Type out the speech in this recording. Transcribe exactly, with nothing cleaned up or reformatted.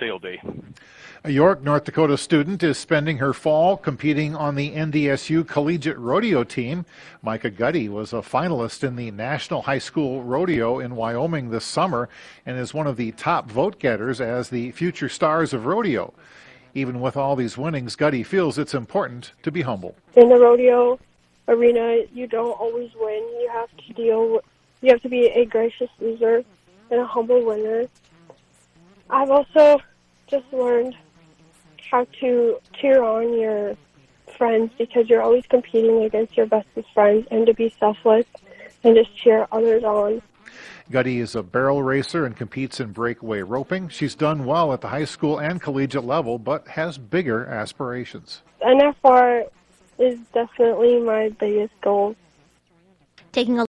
sale day. A York, North Dakota student is spending her fall competing on the N D S U Collegiate Rodeo team. Micah Guddy was a finalist in the National High School Rodeo in Wyoming this summer and is one of the top vote getters as the future stars of rodeo. Even with all these winnings, Guddy feels it's important to be humble. In the rodeo arena, you don't always win. You have to deal with, you have to be a gracious loser and a humble winner. I've also just learned how to cheer on your friends because you're always competing against your bestest friends, and to be selfless and just cheer others on. Guddy is a barrel racer and competes in breakaway roping. She's done well at the high school and collegiate level, but has bigger aspirations. N F R is definitely my biggest goal. Taking a